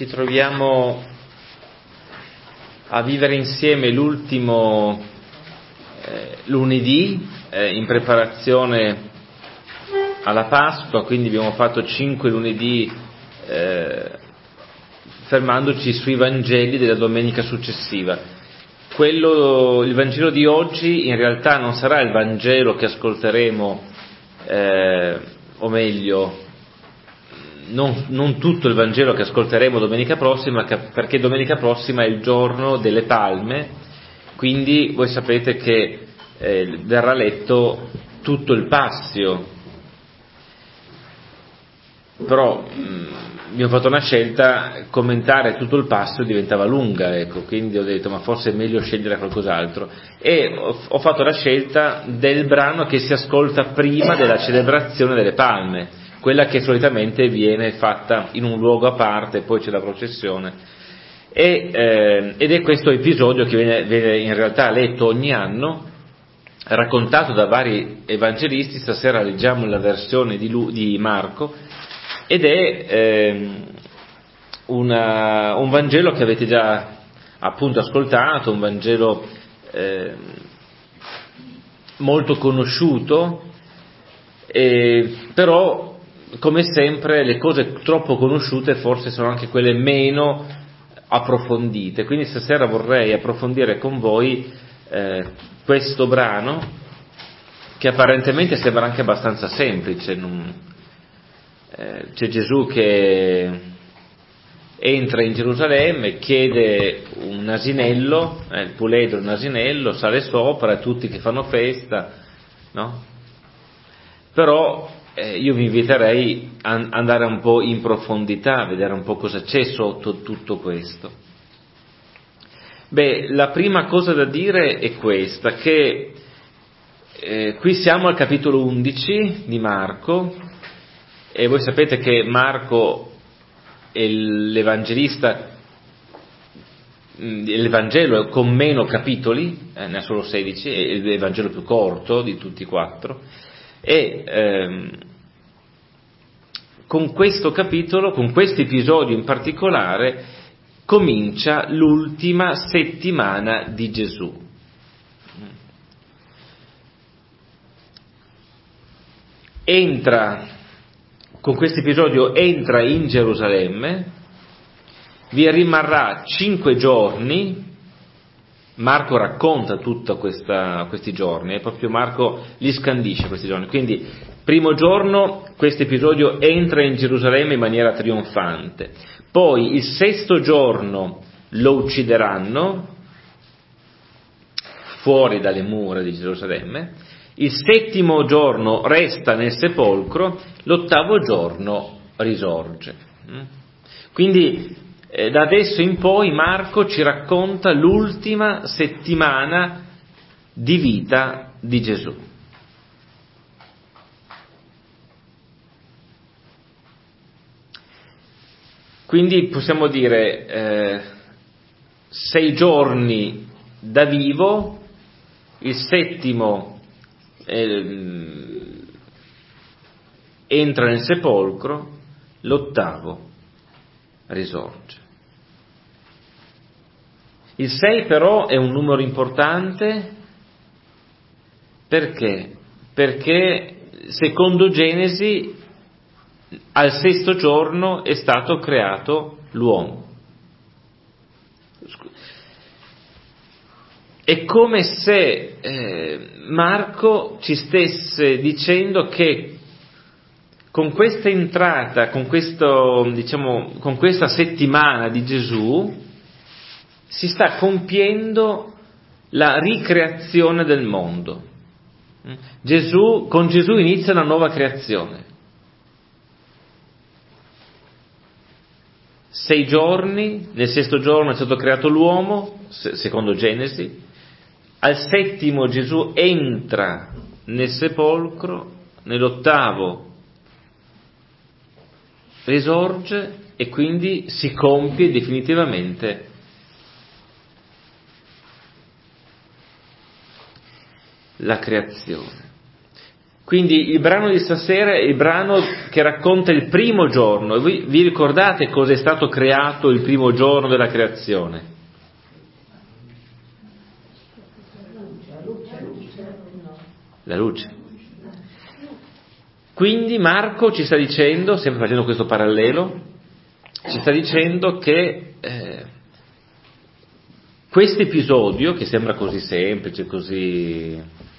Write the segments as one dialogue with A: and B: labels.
A: Ci troviamo a vivere insieme l'ultimo lunedì in preparazione alla Pasqua, quindi abbiamo fatto 5 lunedì fermandoci sui Vangeli della domenica successiva. Il Vangelo di oggi in realtà non sarà il Vangelo che ascolteremo, o meglio, non tutto il Vangelo che ascolteremo domenica prossima, perché domenica prossima è il giorno delle Palme, quindi voi sapete che verrà letto tutto il Passio. Però abbiamo fatto una scelta, commentare tutto il Passio diventava lunga, quindi ho detto ma forse è meglio scegliere qualcos'altro, e ho fatto la scelta del brano che si ascolta prima della celebrazione delle Palme, quella che solitamente viene fatta in un luogo a parte, poi c'è la processione, ed è questo episodio che viene in realtà letto ogni anno, raccontato da vari evangelisti. Stasera leggiamo la versione di Marco, ed è un Vangelo che avete già appunto ascoltato, un Vangelo molto conosciuto, però come sempre le cose troppo conosciute forse sono anche quelle meno approfondite, quindi stasera vorrei approfondire con voi questo brano, che apparentemente sembra anche abbastanza semplice. C'è Gesù che entra in Gerusalemme, chiede un asinello, il puledro, un asinello, sale sopra, tutti che fanno festa, no? Però io vi inviterei a andare un po' in profondità, a vedere un po' cosa c'è sotto tutto questo. La prima cosa da dire è questa, che qui siamo al capitolo 11 di Marco, e voi sapete che Marco è l'Evangelista, l'Evangelo con meno capitoli, ne ha solo 16, è l'Evangelo più corto di tutti i 4, e con questo capitolo, con questo episodio in particolare, comincia l'ultima settimana di Gesù. Con questo episodio entra in Gerusalemme, vi rimarrà 5 giorni. Marco racconta tutto questi giorni, proprio Marco li scandisce questi giorni. Quindi, primo giorno, questo episodio entra in Gerusalemme in maniera trionfante. Poi, il 6° giorno lo uccideranno fuori dalle mura di Gerusalemme. Il 7° giorno resta nel sepolcro, l'8° giorno risorge. Quindi da adesso in poi Marco ci racconta l'ultima settimana di vita di Gesù. Quindi possiamo dire 6 giorni da vivo, il 7° entra nel sepolcro, l'8° risorge. Il 6 però è un numero importante, perché? Perché secondo Genesi al 6° giorno è stato creato l'uomo. È come se Marco ci stesse dicendo che con questa entrata, con questa settimana di Gesù, si sta compiendo la ricreazione del mondo. Con Gesù inizia una nuova creazione. 6 giorni, nel 6° giorno è stato creato l'uomo, secondo Genesi. Al 7° Gesù entra nel sepolcro, nell'8° risorge, e quindi si compie definitivamente la creazione. Quindi il brano di stasera è il brano che racconta il primo giorno. E voi vi ricordate cosa è stato creato il primo giorno della creazione? La luce. Quindi Marco ci sta dicendo, sempre facendo questo parallelo, ci sta dicendo che questo episodio, che sembra così semplice, così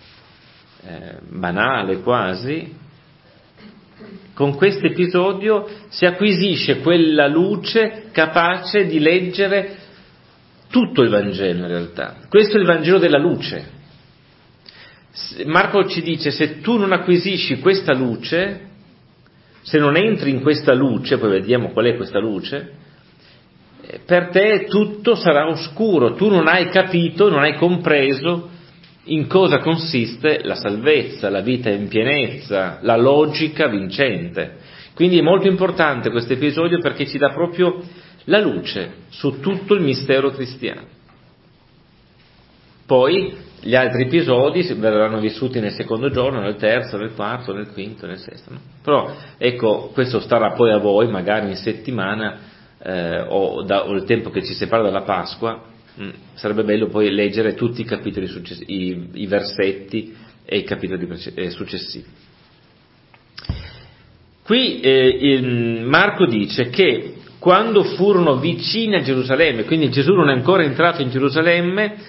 A: banale quasi, con questo episodio si acquisisce quella luce capace di leggere tutto il Vangelo in realtà. Questo è il Vangelo della luce. Marco ci dice: se tu non acquisisci questa luce, se non entri in questa luce, poi vediamo qual è questa luce, per te tutto sarà oscuro, tu non hai capito, non hai compreso in cosa consiste la salvezza, la vita in pienezza, la logica vincente. Quindi è molto importante questo episodio perché ci dà proprio la luce su tutto il mistero cristiano. Poi gli altri episodi verranno vissuti nel secondo giorno, nel terzo, nel quarto, nel quinto, nel sesto. No? Però ecco, questo starà poi a voi, magari in settimana o il tempo che ci separa dalla Pasqua. Sarebbe bello poi leggere tutti i capitoli successivi, i versetti e i capitoli successivi. Qui Marco dice che quando furono vicini a Gerusalemme, quindi Gesù non è ancora entrato in Gerusalemme,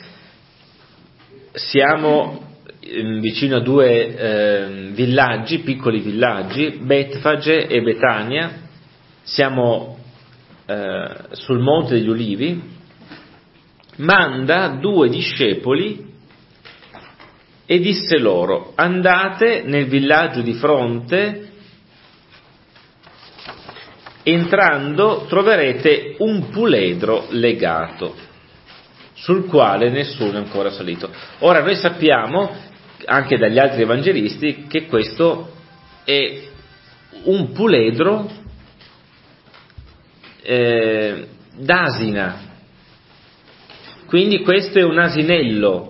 A: siamo vicino a due villaggi, piccoli villaggi, Betfage e Betania, siamo sul Monte degli Ulivi, manda 2 discepoli e disse loro: andate nel villaggio di fronte, entrando troverete un puledro legato, sul quale nessuno è ancora salito. Ora noi sappiamo, anche dagli altri evangelisti, che questo è un puledro d'asina, quindi questo è un asinello.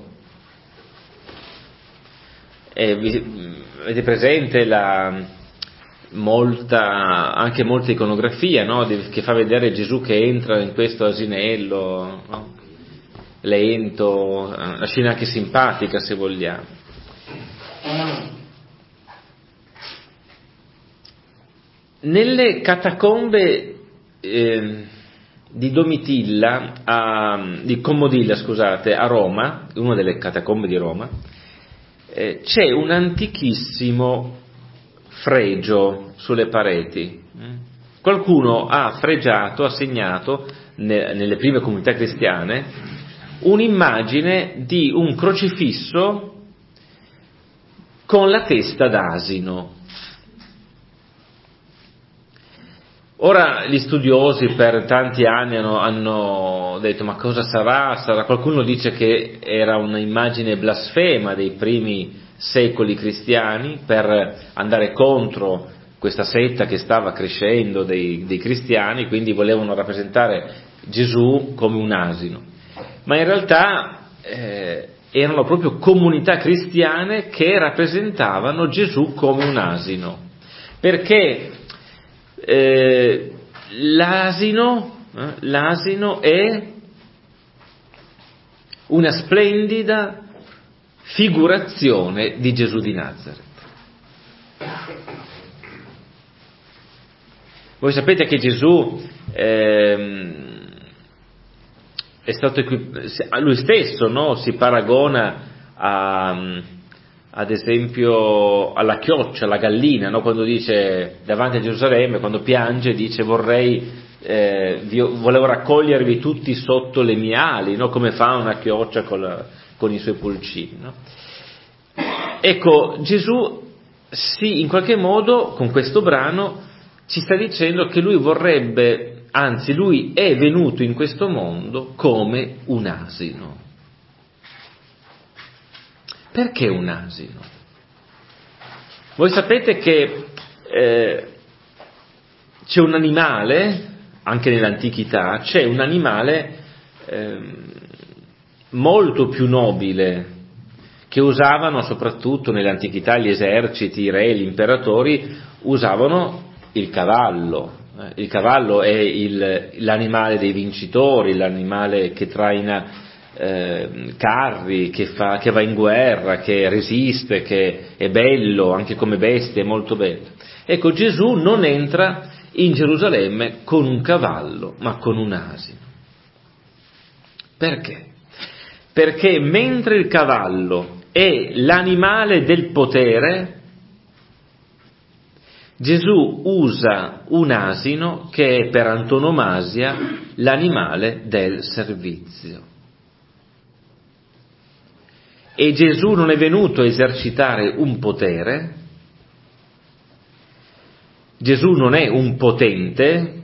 A: Avete presente anche molta iconografia, no? Che fa vedere Gesù che entra in questo asinello, no? Lento, una scena anche simpatica se vogliamo. Nelle catacombe di Commodilla, scusate, a Roma, una delle catacombe di Roma, c'è un antichissimo fregio sulle pareti. Qualcuno ha segnato nelle prime comunità cristiane un'immagine di un crocifisso con la testa d'asino. Ora gli studiosi per tanti anni hanno detto: ma cosa sarà? Qualcuno dice che era un'immagine blasfema dei primi secoli cristiani per andare contro questa setta che stava crescendo dei cristiani, quindi volevano rappresentare Gesù come un asino. Ma in realtà erano proprio comunità cristiane che rappresentavano Gesù come un asino, perché l'asino è una splendida figurazione di Gesù di Nazareth. Voi sapete che Gesù è stato lui stesso, no? Si paragona ad esempio alla chioccia, alla gallina, no? Quando dice davanti a Gerusalemme, quando piange, dice volevo raccogliervi tutti sotto le mie ali, no? Come fa una chioccia con i suoi pulcini, no? Ecco, Gesù in qualche modo con questo brano ci sta dicendo che lui lui è venuto in questo mondo come un asino. Perché un asino? Voi sapete che c'è un animale, anche nell'antichità, c'è un animale molto più nobile che usavano soprattutto nell'antichità gli eserciti, i re, gli imperatori, usavano il cavallo. Il cavallo è l'animale dei vincitori, l'animale che traina carri, che va in guerra, che resiste, che è bello, anche come bestia è molto bello. Ecco, Gesù non entra in Gerusalemme con un cavallo, ma con un asino. Perché? Perché mentre il cavallo è l'animale del potere, Gesù usa un asino che è per antonomasia l'animale del servizio. E Gesù non è venuto a esercitare un potere, Gesù non è un potente,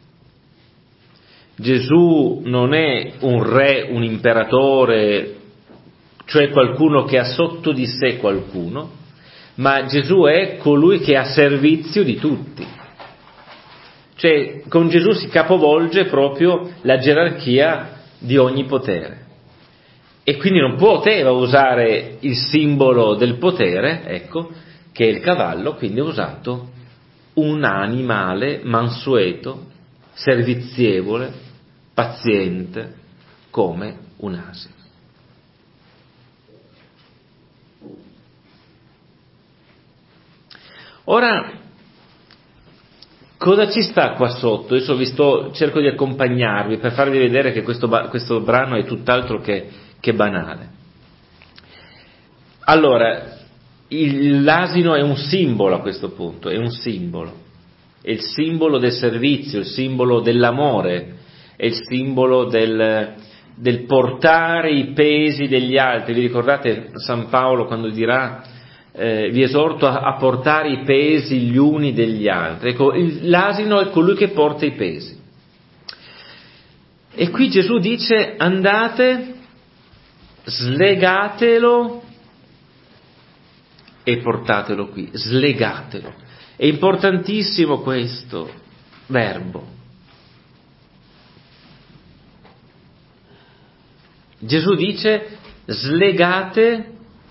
A: Gesù non è un re, un imperatore, cioè qualcuno che ha sotto di sé qualcuno, ma Gesù è colui che è a servizio di tutti. Cioè, con Gesù si capovolge proprio la gerarchia di ogni potere. E quindi non poteva usare il simbolo del potere, ecco, che è il cavallo, quindi ha usato un animale mansueto, servizievole, paziente, come un asino. Ora, cosa ci sta qua sotto? Adesso cerco di accompagnarvi per farvi vedere che questo brano è tutt'altro che banale. Allora, l'asino è un simbolo a questo punto, è un simbolo. È il simbolo del servizio, il simbolo dell'amore, è il simbolo del portare i pesi degli altri. Vi ricordate San Paolo quando dirà vi esorto a portare i pesi gli uni degli altri? Ecco, l'asino è colui che porta i pesi. E qui Gesù dice: andate, slegatelo e portatelo qui, slegatelo. È importantissimo questo verbo. Gesù dice: slegate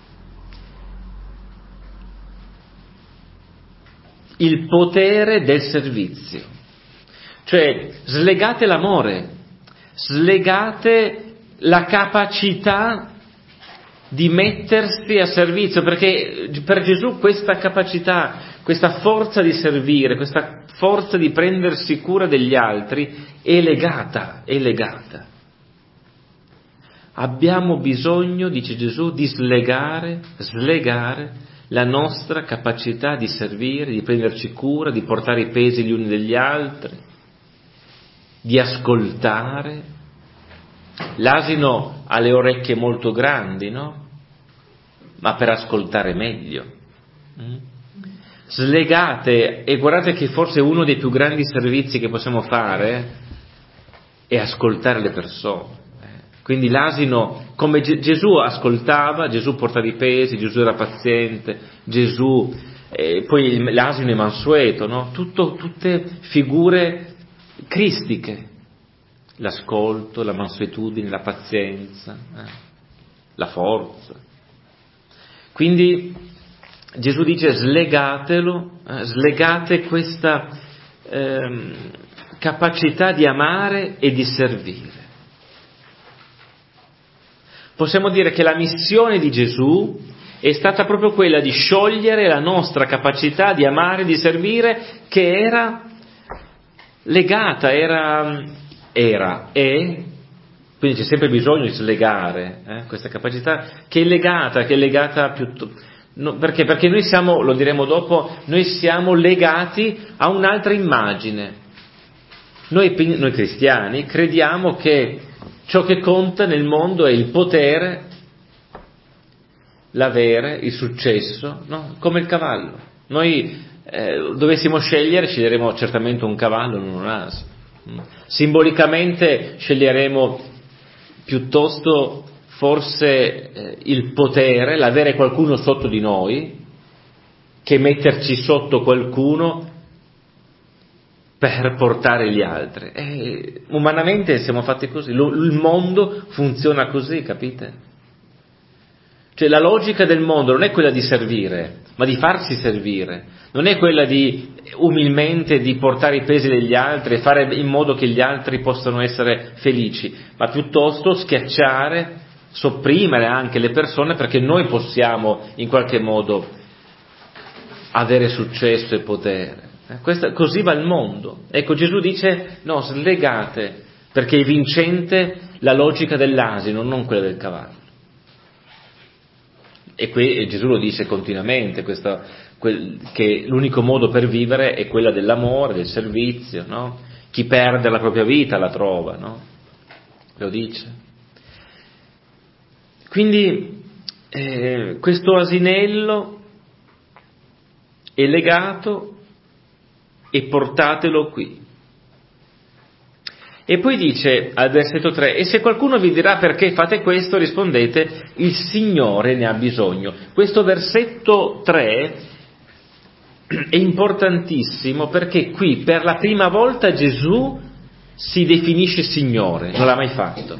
A: il potere del servizio, cioè slegate l'amore, slegate la capacità di mettersi a servizio, perché per Gesù questa capacità, questa forza di servire, questa forza di prendersi cura degli altri è legata. Abbiamo bisogno, dice Gesù, di slegare la nostra capacità di servire, di prenderci cura, di portare i pesi gli uni degli altri, di ascoltare. L'asino ha le orecchie molto grandi, no? Ma per ascoltare meglio. Slegate, e guardate che forse uno dei più grandi servizi che possiamo fare è ascoltare le persone. Quindi l'asino, come Gesù ascoltava, Gesù portava i pesi, Gesù era paziente, Gesù, poi l'asino è mansueto, no? Tutte figure cristiche. L'ascolto, la mansuetudine, la pazienza, la forza. Quindi Gesù dice: slegatelo, slegate questa capacità di amare e di servire. Possiamo dire che la missione di Gesù è stata proprio quella di sciogliere la nostra capacità di amare e di servire, che era legata, quindi c'è sempre bisogno di slegare questa capacità che è legata perché noi siamo, lo diremo dopo, noi siamo legati a un'altra immagine. Noi cristiani crediamo che ciò che conta nel mondo è il potere, l'avere, il successo, no? Come il cavallo. Noi dovessimo sceglieremo certamente un cavallo, non un asino. Simbolicamente sceglieremo piuttosto forse il potere, l'avere qualcuno sotto di noi, che metterci sotto qualcuno per portare gli altri. Umanamente siamo fatti così, il mondo funziona così, capite? Cioè la logica del mondo non è quella di servire, ma di farsi servire, non è quella di umilmente di portare i pesi degli altri e fare in modo che gli altri possano essere felici, ma piuttosto schiacciare, sopprimere anche le persone perché noi possiamo in qualche modo avere successo e potere. Così va il mondo. Ecco, Gesù dice no, slegate, perché è vincente la logica dell'asino, non quella del cavallo. E Gesù lo dice continuamente, che l'unico modo per vivere è quella dell'amore, del servizio, no? Chi perde la propria vita la trova, no? Lo dice. Quindi questo asinello è legato e portatelo qui. E poi dice al versetto 3, e se qualcuno vi dirà perché fate questo, rispondete, il Signore ne ha bisogno. Questo versetto 3 è importantissimo perché qui per la prima volta Gesù si definisce Signore, non l'ha mai fatto.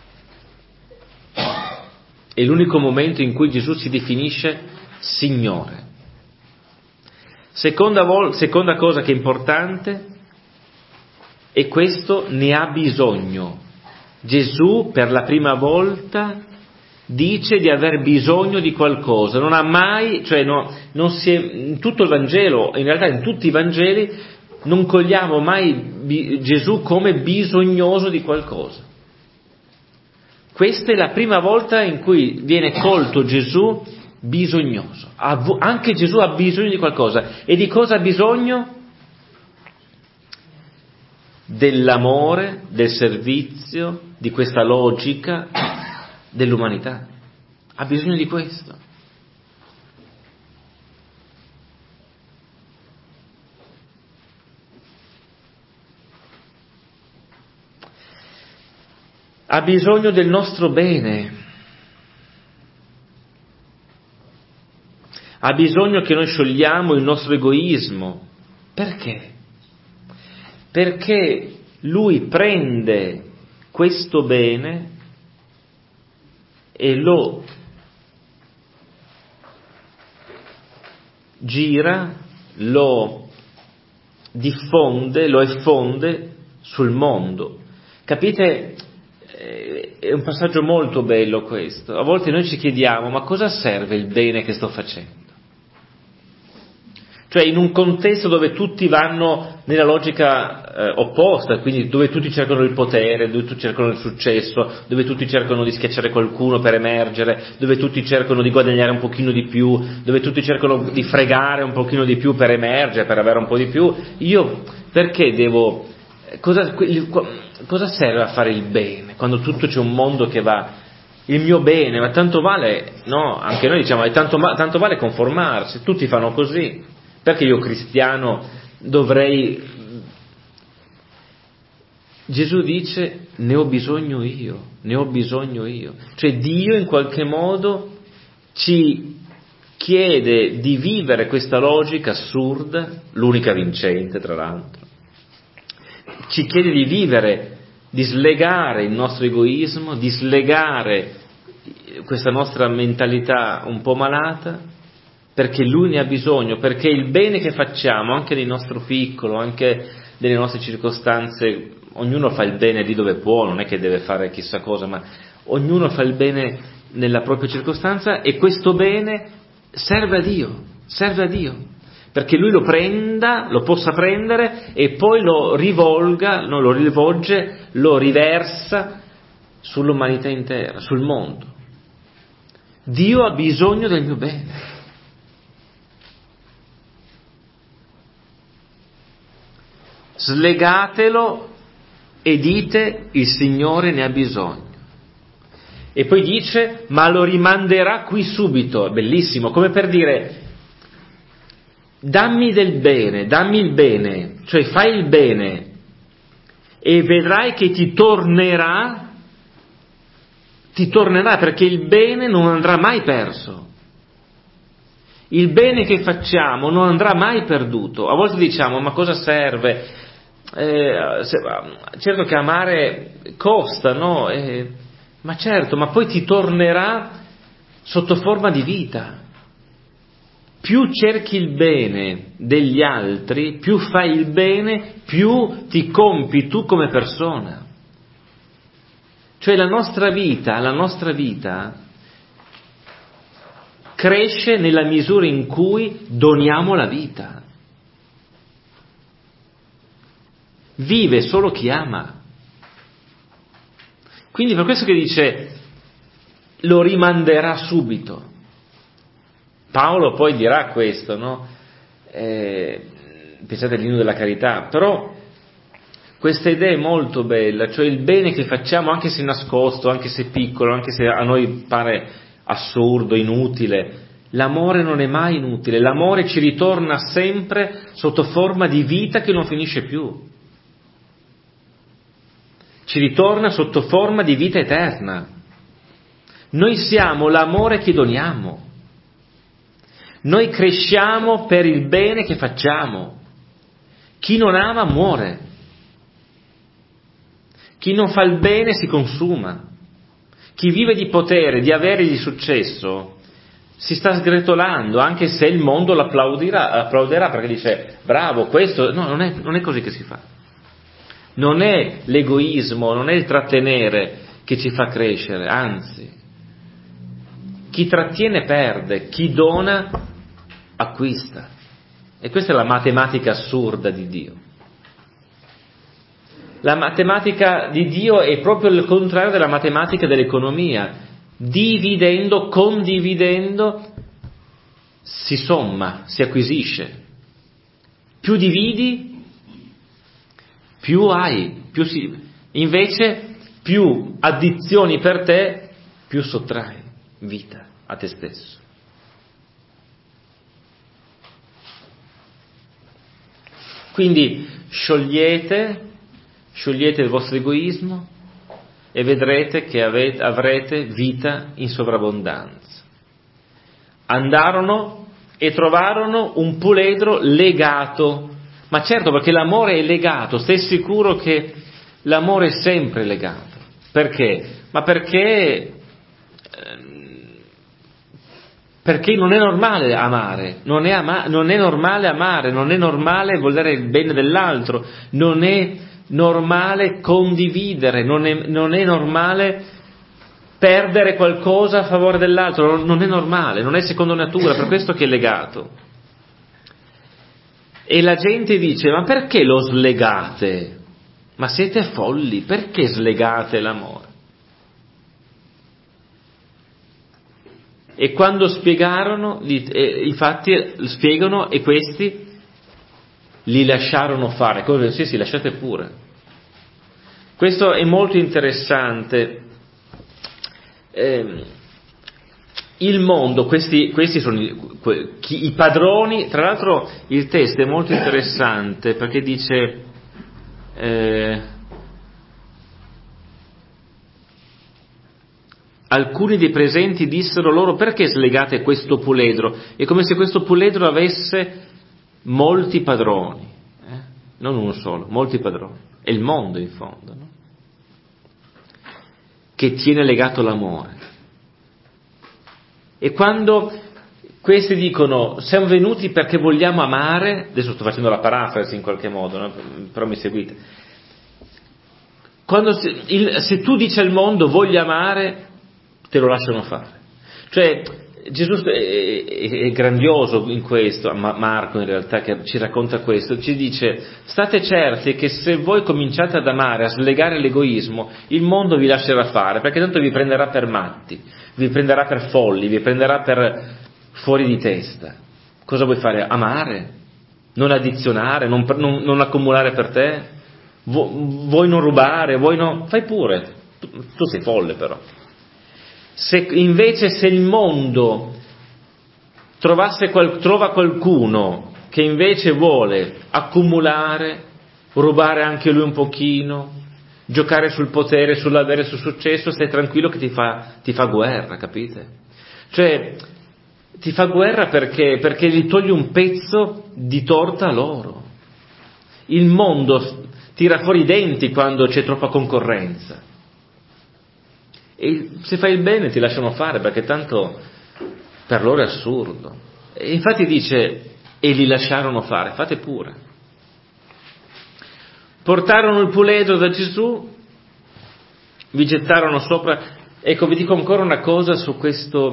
A: È l'unico momento in cui Gesù si definisce Signore. Seconda cosa che è importante, e questo ne ha bisogno. Gesù per la prima volta dice di aver bisogno di qualcosa, non ha mai, non si è, in tutto il Vangelo, in realtà in tutti i Vangeli, non cogliamo mai Gesù come bisognoso di qualcosa. Questa è la prima volta in cui viene colto Gesù bisognoso. Anche Gesù ha bisogno di qualcosa. E di cosa ha bisogno? Dell'amore, del servizio, di questa logica dell'umanità. Ha bisogno di questo. Ha bisogno del nostro bene. Ha bisogno che noi sciogliamo il nostro egoismo. Perché? Perché lui prende questo bene e lo gira, lo diffonde, lo effonde sul mondo. Capite? È un passaggio molto bello questo. A volte noi ci chiediamo, ma cosa serve il bene che sto facendo? Cioè in un contesto dove tutti vanno nella logica opposta, quindi dove tutti cercano il potere, dove tutti cercano il successo, dove tutti cercano di schiacciare qualcuno per emergere, dove tutti cercano di guadagnare un pochino di più, dove tutti cercano di fregare un pochino di più per emergere, per avere un po' di più, io perché devo... Cosa serve a fare il bene quando tutto c'è un mondo che va il mio bene, ma tanto vale, no? Anche noi diciamo tanto vale conformarsi, tutti fanno così, perché io cristiano dovrei... Gesù dice ne ho bisogno io, cioè Dio in qualche modo ci chiede di vivere questa logica assurda, l'unica vincente tra l'altro, ci chiede di vivere, di slegare il nostro egoismo, di slegare questa nostra mentalità un po' malata, perché Lui ne ha bisogno, perché il bene che facciamo, anche nel nostro piccolo, anche nelle nostre circostanze, ognuno fa il bene lì dove può, non è che deve fare chissà cosa, ma ognuno fa il bene nella propria circostanza e questo bene serve a Dio. Perché lui lo possa prendere e poi lo rivolga, no, lo rivolge, lo riversa sull'umanità intera, sul mondo. Dio ha bisogno del mio bene. Slegatelo e dite il Signore ne ha bisogno. E poi dice, ma lo rimanderà qui subito. È bellissimo, come per dire... Dammi il bene, cioè fai il bene e vedrai che ti tornerà perché il bene non andrà mai perso. Il bene che facciamo non andrà mai perduto. A volte diciamo, ma cosa serve? Certo che amare costa, no? Ma certo, ma poi ti tornerà sotto forma di vita. Più cerchi il bene degli altri, più fai il bene, più ti compi tu come persona. Cioè la nostra vita cresce nella misura in cui doniamo la vita. Vive solo chi ama. Quindi per questo che dice lo rimanderà subito. Paolo poi dirà questo, no? Pensate all'inno della carità, però questa idea è molto bella, cioè il bene che facciamo, anche se nascosto, anche se piccolo, anche se a noi pare assurdo, inutile, l'amore non è mai inutile, l'amore ci ritorna sempre sotto forma di vita che non finisce più, ci ritorna sotto forma di vita eterna. Noi siamo l'amore che doniamo. Noi cresciamo per il bene che facciamo. Chi non ama muore. Chi non fa il bene si consuma. Chi vive di potere, di avere di successo, si sta sgretolando, anche se il mondo applauderà perché dice bravo, questo. No, non è così che si fa. Non è l'egoismo, non è il trattenere che ci fa crescere, anzi. Chi trattiene perde, chi dona acquista. E questa è la matematica assurda di Dio. La matematica di Dio è proprio il contrario della matematica dell'economia. Dividendo, condividendo, si somma, si acquisisce. Più dividi, più hai. Invece, più addizioni per te, più sottrai vita a te stesso. Quindi sciogliete il vostro egoismo e vedrete che avrete vita in sovrabbondanza. Andarono e trovarono un puledro legato, ma certo, perché l'amore è legato, stai sicuro che l'amore è sempre legato. Perché? Ma perché non è normale amare, non è normale amare, non è normale volere il bene dell'altro, non è normale condividere, non è normale perdere qualcosa a favore dell'altro, non è normale, non è secondo natura, per questo che è legato. E la gente dice, ma perché lo slegate? Ma siete folli, perché slegate l'amore? E quando spiegarono, infatti spiegano, e questi li lasciarono fare. Cosa? Sì, lasciate pure. Questo è molto interessante. Il mondo, questi sono i padroni. Tra l'altro il testo è molto interessante perché dice alcuni dei presenti dissero loro: perché slegate questo puledro? È come se questo puledro avesse molti padroni, non uno solo, molti padroni. È il mondo in fondo, no? Che tiene legato l'amore. E quando questi dicono siamo venuti perché vogliamo amare, adesso sto facendo la parafrasi in qualche modo, no? Però mi seguite. Quando se tu dici al mondo voglio amare, te lo lasciano fare. Cioè Gesù è grandioso in questo, Marco in realtà che ci racconta questo, ci dice: state certi che se voi cominciate ad amare, a slegare l'egoismo, il mondo vi lascerà fare, perché tanto vi prenderà per matti, vi prenderà per folli, vi prenderà per fuori di testa. Cosa vuoi fare? Amare? Non addizionare? Non accumulare per te? Vuoi non rubare? Fai pure, tu sei folle però. Se il mondo trova qualcuno che invece vuole accumulare, rubare anche lui un pochino, giocare sul potere, sull'avere, sul successo, stai tranquillo che ti fa guerra, capite? Cioè, ti fa guerra perché gli togli un pezzo di torta a loro. Il mondo tira fuori i denti quando c'è troppa concorrenza. E se fai il bene ti lasciano fare, perché tanto Per loro è assurdo. E infatti dice, e li lasciarono fare, fate pure. Portarono il puledro da Gesù, vi gettarono sopra. Ecco, vi dico ancora una cosa su questa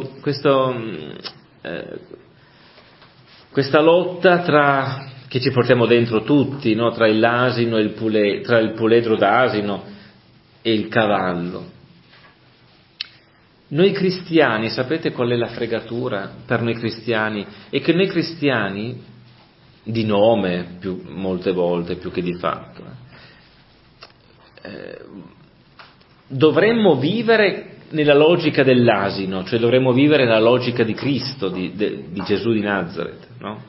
A: lotta che ci portiamo dentro tutti, no? Tra l'asino e tra il puledro d'asino e il cavallo. Noi cristiani, sapete qual è la fregatura per noi cristiani? È che noi cristiani, di nome molte volte più che di fatto, dovremmo vivere nella logica dell'asino, cioè dovremmo vivere nella logica di Cristo, di Gesù di Nazareth, no?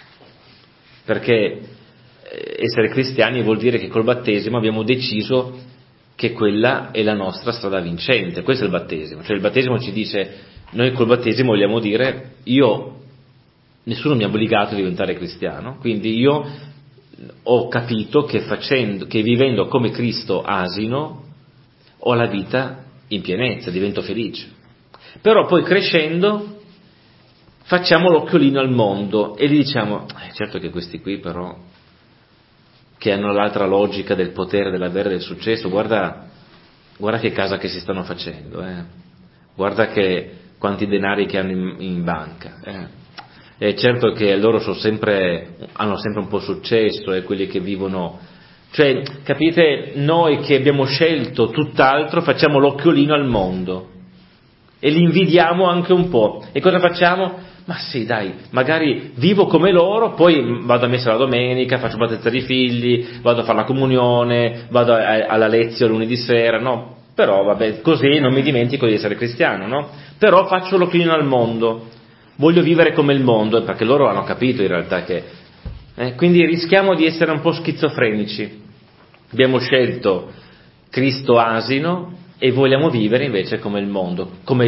A: Perché essere cristiani vuol dire che col battesimo abbiamo deciso che quella è la nostra strada vincente. Questo è il battesimo. Cioè il battesimo ci dice, noi col battesimo vogliamo dire, nessuno mi ha obbligato a diventare cristiano, quindi io ho capito che vivendo come Cristo asino ho la vita in pienezza, divento felice. Però poi crescendo facciamo l'occhiolino al mondo e gli diciamo, certo che questi qui però, che hanno l'altra logica del potere, dell'avere, del successo, guarda che casa che si stanno facendo, guarda che quanti denari che hanno in banca, È certo che loro hanno sempre un po' successo, quelli che vivono, cioè, capite, noi che abbiamo scelto tutt'altro facciamo l'occhiolino al mondo e li invidiamo anche un po'. E cosa facciamo? Ma sì, dai, magari vivo come loro, poi vado a messa la domenica, faccio battezza di figli, vado a fare la comunione, vado alla lezione lunedì sera, no? Però vabbè, così non mi dimentico di essere cristiano, no? Però faccio l'occhiolino al mondo, voglio vivere come il mondo, perché loro hanno capito in realtà che... quindi rischiamo di essere un po' schizofrenici. Abbiamo scelto Cristo asino e vogliamo vivere invece come il mondo,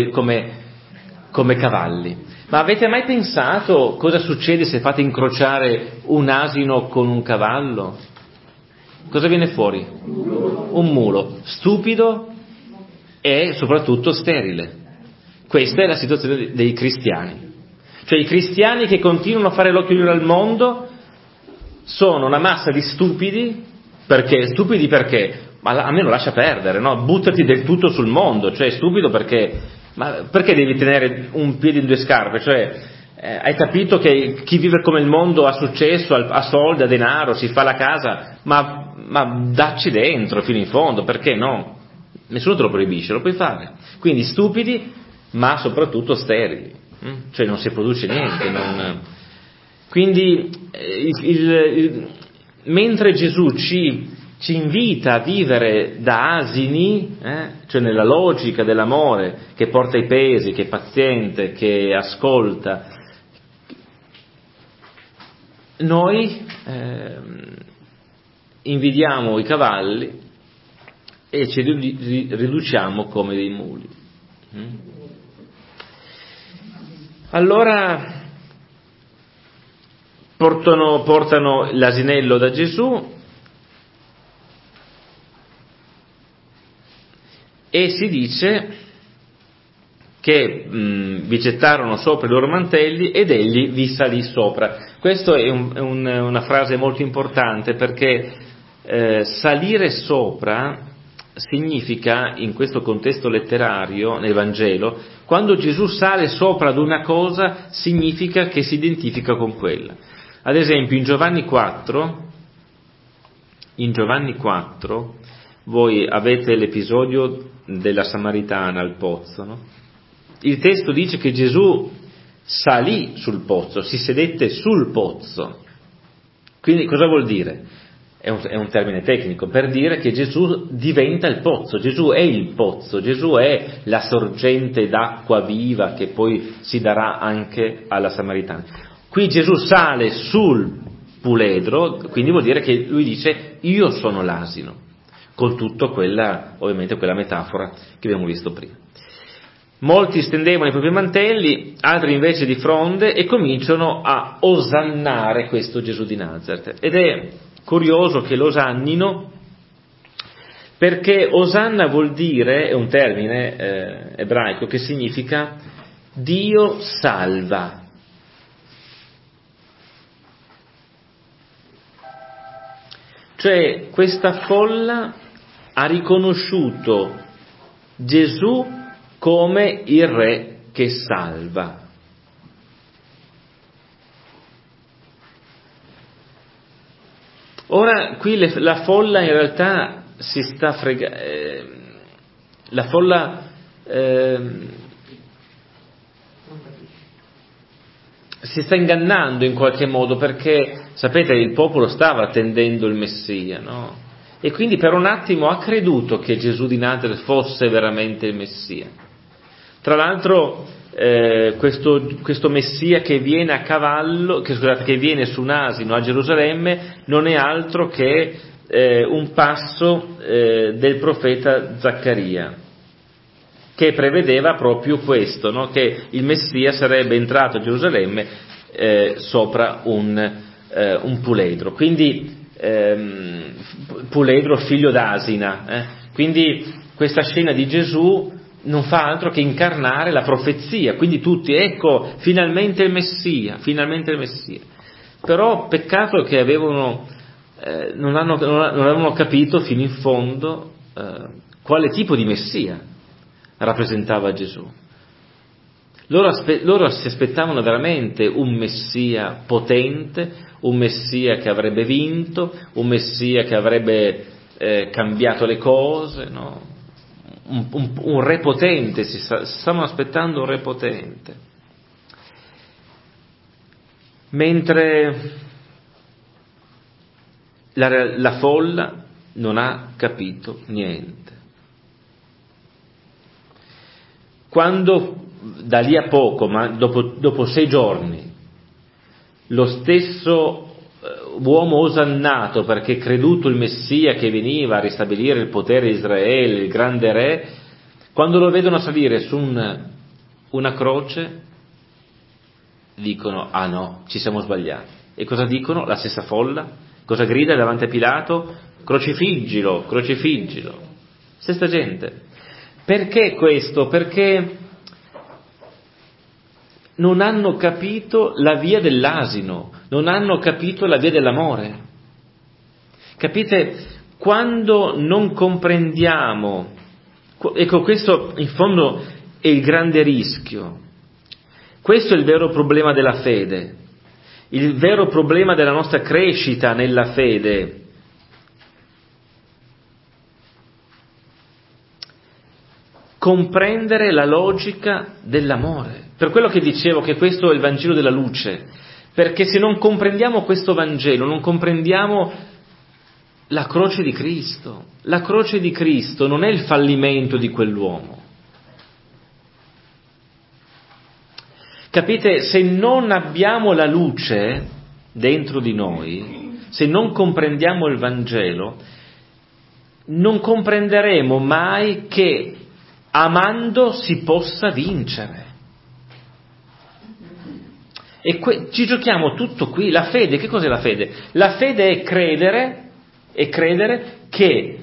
A: come cavalli. Ma avete mai pensato cosa succede se fate incrociare un asino con un cavallo? Cosa viene fuori? Un mulo, stupido e soprattutto sterile. Questa è la situazione dei cristiani. Cioè i cristiani che continuano a fare l'occhiolino al mondo sono una massa di stupidi. Perché? Stupidi perché? Ma a me lo lascia perdere, no? Buttati del tutto sul mondo, cioè stupido perché... Ma perché devi tenere un piede in due scarpe? Cioè, hai capito che chi vive come il mondo ha successo, ha soldi, ha denaro, si fa la casa, ma dacci dentro fino in fondo, perché no? Nessuno te lo proibisce, lo puoi fare. Quindi stupidi, ma soprattutto sterili, cioè non si produce niente. Quindi, mentre Gesù ci invita a vivere da asini, cioè nella logica dell'amore che porta i pesi, che è paziente, che ascolta, noi invidiamo i cavalli e ci riduciamo come dei muli. Allora portano l'asinello da Gesù e si dice che vi gettarono sopra i loro mantelli ed egli vi salì sopra. Questa è una frase molto importante perché salire sopra significa, in questo contesto letterario, nel Vangelo, quando Gesù sale sopra ad una cosa significa che si identifica con quella. Ad esempio in Giovanni 4 voi avete l'episodio della Samaritana al pozzo, no? Il testo dice che Gesù salì sul pozzo, si sedette sul pozzo. Quindi cosa vuol dire? È un termine tecnico per dire che Gesù diventa il pozzo, Gesù è il pozzo, Gesù è la sorgente d'acqua viva che poi si darà anche alla Samaritana. Qui Gesù sale sul puledro, quindi vuol dire che lui dice io sono l'asino, con tutto ovviamente quella metafora che abbiamo visto prima. Molti stendevano i propri mantelli, altri invece di fronde e cominciano a osannare questo Gesù di Nazareth. Ed è curioso che lo osannino, perché osanna vuol dire, è un termine ebraico che significa Dio salva. Cioè questa folla ha riconosciuto Gesù come il Re che salva. Ora qui la folla in realtà si sta la folla si sta ingannando in qualche modo, perché sapete il popolo stava attendendo il Messia, no? E quindi per un attimo ha creduto che Gesù di Nazareth fosse veramente il Messia. Tra l'altro questo Messia che viene a cavallo, che viene su un asino a Gerusalemme, non è altro che un passo del profeta Zaccaria, che prevedeva proprio questo, no? Che il Messia sarebbe entrato a Gerusalemme sopra un puledro, quindi puledro figlio d'asina. Quindi questa scena di Gesù non fa altro che incarnare la profezia, quindi tutti, ecco, finalmente il Messia. Però peccato che non avevano capito fino in fondo quale tipo di Messia rappresentava Gesù. Loro si aspettavano veramente un Messia potente, un Messia che avrebbe vinto, un Messia che avrebbe cambiato le cose, no? Un re potente, stavano aspettando un re potente. Mentre la folla non ha capito niente. Quando da lì a poco, ma dopo 6 giorni, lo stesso uomo osannato perché creduto il Messia che veniva a ristabilire il potere di Israele, il grande re, quando lo vedono salire su una croce, dicono: ah no, ci siamo sbagliati. E cosa dicono? La stessa folla? Cosa grida davanti a Pilato? Crocifiggilo, crocifiggilo. Stessa gente. Perché questo? Perché non hanno capito la via dell'asino, non hanno capito la via dell'amore. Capite? Quando non comprendiamo, ecco, questo in fondo è il grande rischio. Questo è il vero problema della fede, il vero problema della nostra crescita nella fede. Comprendere la logica dell'amore. Per quello che dicevo che questo è il Vangelo della luce, perché se non comprendiamo questo Vangelo, non comprendiamo la croce di Cristo. La croce di Cristo non è il fallimento di quell'uomo. Capite? Se non abbiamo la luce dentro di noi, se non comprendiamo il Vangelo, non comprenderemo mai che amando si possa vincere. E ci giochiamo tutto qui. La fede, che cos'è la fede? La fede è credere che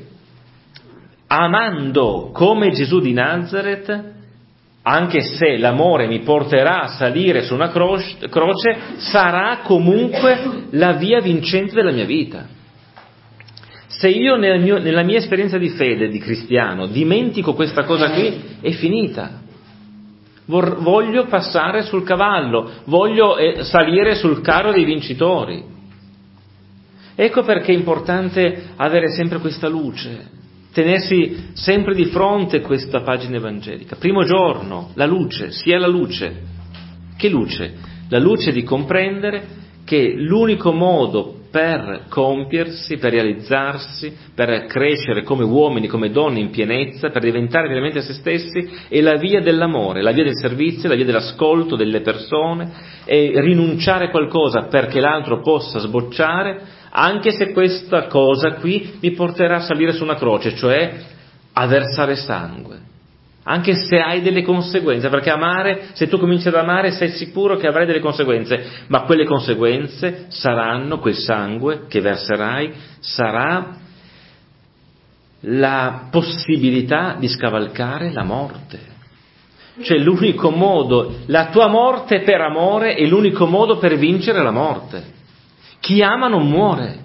A: amando come Gesù di Nazareth, anche se l'amore mi porterà a salire su una croce, sarà comunque la via vincente della mia vita. Se io nella mia esperienza di fede, di cristiano, dimentico questa cosa qui, è finita. Voglio passare sul cavallo, voglio salire sul carro dei vincitori. Ecco perché è importante avere sempre questa luce, tenersi sempre di fronte questa pagina evangelica. Primo giorno, la luce, sia la luce. Che luce? La luce di comprendere che l'unico modo per compiersi, per realizzarsi, per crescere come uomini, come donne in pienezza, per diventare veramente se stessi, è la via dell'amore, la via del servizio, la via dell'ascolto delle persone, e rinunciare a qualcosa perché l'altro possa sbocciare, anche se questa cosa qui mi porterà a salire su una croce, cioè a versare sangue. Anche se hai delle conseguenze, perché amare, se tu cominci ad amare, sei sicuro che avrai delle conseguenze, ma quelle conseguenze saranno, quel sangue che verserai, sarà la possibilità di scavalcare la morte. Cioè l'unico modo, la tua morte per amore è l'unico modo per vincere la morte. Chi ama non muore.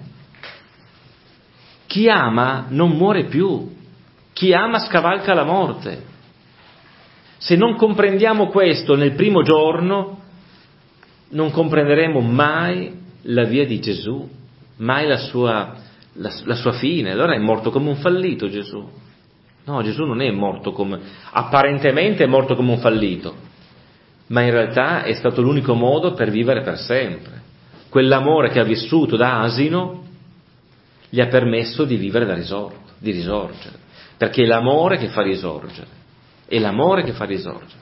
A: Chi ama non muore più. Chi ama scavalca la morte. Se non comprendiamo questo nel primo giorno, non comprenderemo mai la via di Gesù, mai la sua fine. Allora è morto come un fallito Gesù. No, Gesù non è morto apparentemente è morto come un fallito, ma in realtà è stato l'unico modo per vivere per sempre. Quell'amore che ha vissuto da asino gli ha permesso di vivere di risorgere, perché è l'amore che fa risorgere, è l'amore che fa risorgere,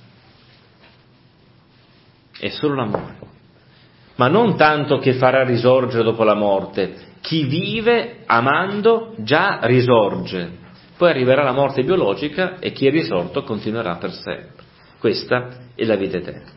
A: è solo l'amore, ma non tanto che farà risorgere dopo la morte. Chi vive amando già risorge. Poi arriverà la morte biologica e chi è risorto continuerà per sempre. Questa è la vita eterna.